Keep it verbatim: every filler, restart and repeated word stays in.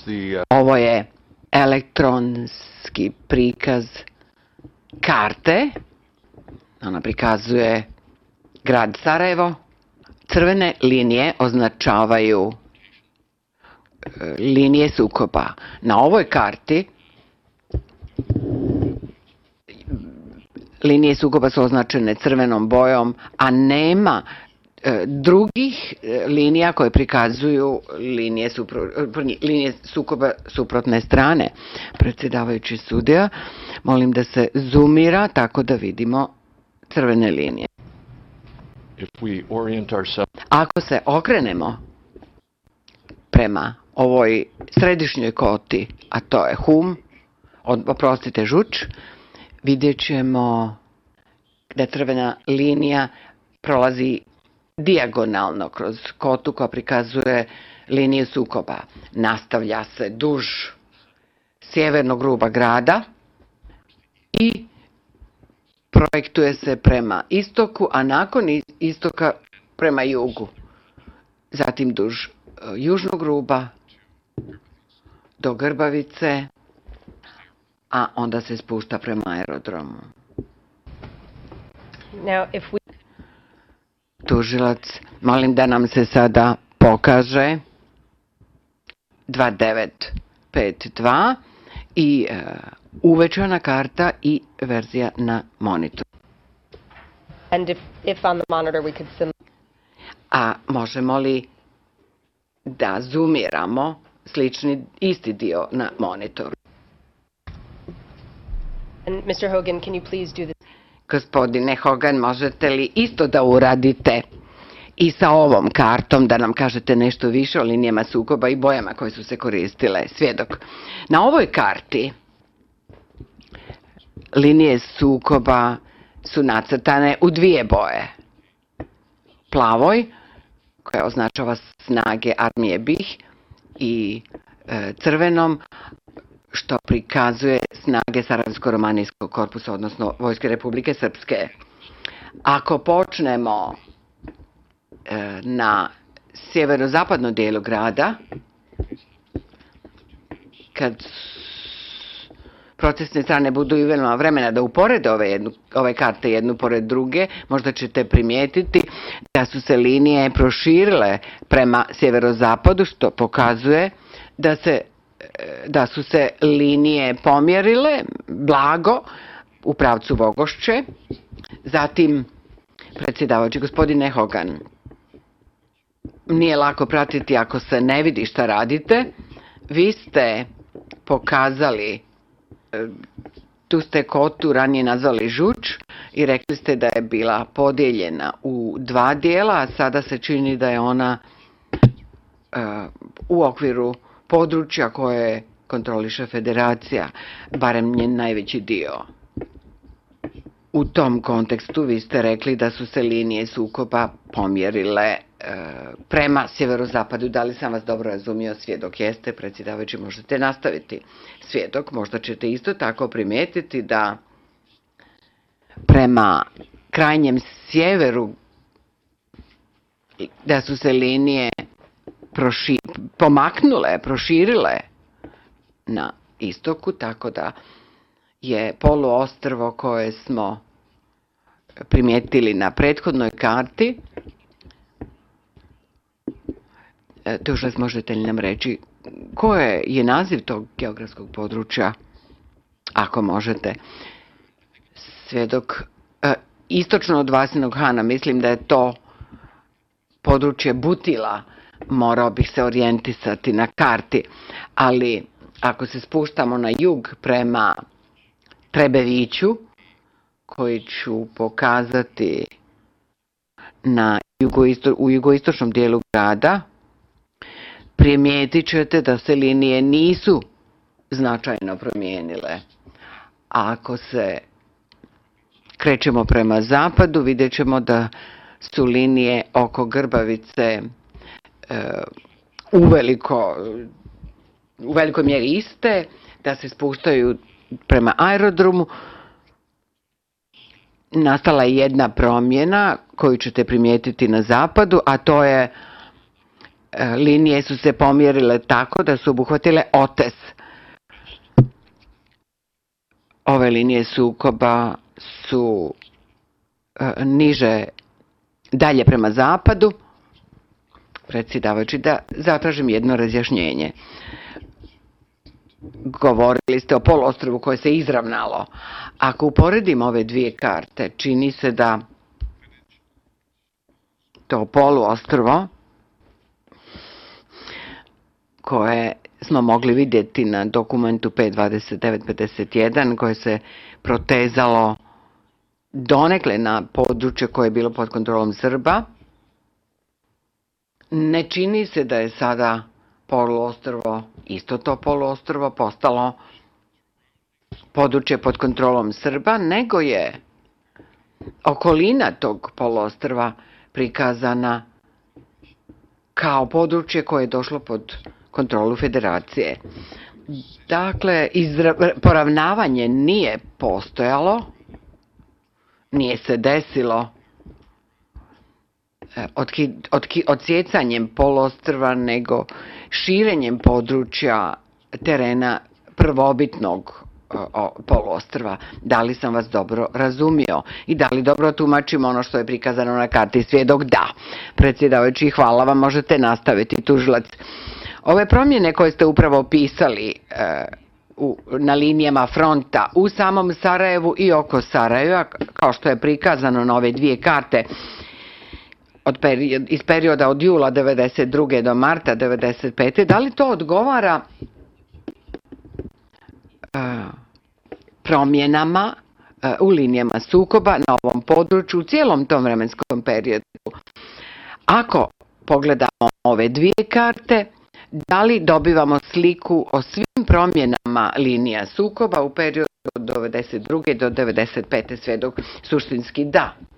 the, uh... Ovo je elektronski prikaz karte. Ona prikazuje grad Sarajevo. Crvene linije označavaju linije sukoba. Na ovoj karti linije sukoba su označene crvenom bojom, a nema drugih linija koje prikazuju linije, supro, linije sukoba suprotne strane. Predsjedavajući sudija, molim da se zoomira tako da vidimo crvene linije. If we orient ourselves... Ako se okrenemo prema ovoj središnjoj koti, a to je Hum, oprostite Žuč, vidjet ćemo da crvena linija prolazi dijagonalno kroz kotu koja prikazuje liniju sukoba. Nastavlja se duž sjevernog ruba grada i projektuje se prema istoku, a nakon istoka prema jugu. Zatim duž južnog ruba do Grbavice, a onda se spušta prema aerodromu. Now, if we... Tužilac, molim da nam se sada pokaže dva devet pet dva i uh, uvećana karta i verzija na monitoru. And if, if on the monitor we could sim... A možemo li da zoomiramo slični isti dio na monitoru? And mister Hogan, can you please do this? Gospodine Hogan, možete li isto da uradite i sa ovom kartom, da nam kažete nešto više o linijama sukoba i bojama koje su se koristile? Svjedok. Na ovoj karti linije sukoba su nacrtane u dvije boje. Plavoj, koja označava snage armije B I H, i e, crvenom, što prikazuje snage Sarajevsko-romanijskog korpusa, odnosno Vojske Republike Srpske. Ako počnemo e, na sjeverozapadnom dijelu grada, kad procesne strane budu imale vremena da uporede ove, jednu, ove karte jednu pored druge, možda ćete primijetiti da su se linije proširile prema sjeverozapadu, što pokazuje da se da su se linije pomjerile blago u pravcu Vogošće. Zatim, predsjedavajući, gospodine Hogan, nije lako pratiti ako se ne vidi šta radite. Vi ste pokazali, tu ste kotu ranije nazvali Žuč i rekli ste da je bila podijeljena u dva dijela, a sada se čini da je ona uh, u okviru područja koje kontroliše federacija, barem njen najveći dio. U tom kontekstu vi ste rekli da su se linije sukoba pomjerile e, prema sjeverozapadu. Da li sam vas dobro razumio? Svjedok jeste, predsjedavajući, možete nastaviti. Svjedok, možda ćete isto tako primijetiti da prema krajnjem sjeveru da su se linije proši, pomaknule, proširile na istoku, tako da je poluostrvo koje smo primijetili na prethodnoj karti. Tužilac, možete li nam reći koje je naziv tog geografskog područja, ako možete? Svjedok, istočno od Vasinog Hana, mislim da je to područje Butila, morao bih se orijentisati na karti, ali ako se spuštamo na jug prema Trebeviću, koji ću pokazati na jugoisto, u jugoistočnom dijelu grada, primijetit ćete da se linije nisu značajno promijenile. A ako se krećemo prema zapadu, vidjet ćemo da su linije oko Grbavice e, uveliko, u velikoj mjeri iste, da se spuštaju prema aerodromu. Nastala je jedna promjena koju ćete primijetiti na zapadu, a to je linije su se pomjerile tako da su obuhvatile Otes. Ove linije sukoba su niže, dalje prema zapadu. Predsjedavajući, da zatražim jedno razjašnjenje. Govorili ste o poluostrvu koje se izravnalo. Ako uporedimo ove dvije karte, čini se da to poluostrvo koje smo mogli vidjeti na dokumentu P dvadeset devet pedeset jedan koje se protezalo donekle na područje koje je bilo pod kontrolom Srba, ne čini se da je sada poluostrvo, isto to poluostrvo, postalo područje pod kontrolom Srba, nego je okolina tog poluostrva prikazana kao područje koje je došlo pod kontrolu federacije. Dakle, poravnavanje nije postojalo, nije se desilo odsjecanjem poluostrva, nego širenjem područja terena prvobitnog poluostrva. Da li sam vas dobro razumio i da li dobro tumačim ono što je prikazano na karti? Svjedok da. Predsjedavajući, hvala vam, možete nastaviti, tužilac. Ove promjene koje ste upravo opisali na linijama fronta u samom Sarajevu i oko Sarajeva, kao što je prikazano na ove dvije karte, iz perioda od jula devedeset druge do marta devedeset pete da li to odgovara promjenama u linijama sukoba na ovom području u cijelom tom vremenskom periodu? Ako pogledamo ove dvije karte, da li dobivamo sliku o svim promjenama linija sukoba u periodu od devedeset druge do devedeset pete? Svjedok, suštinski da.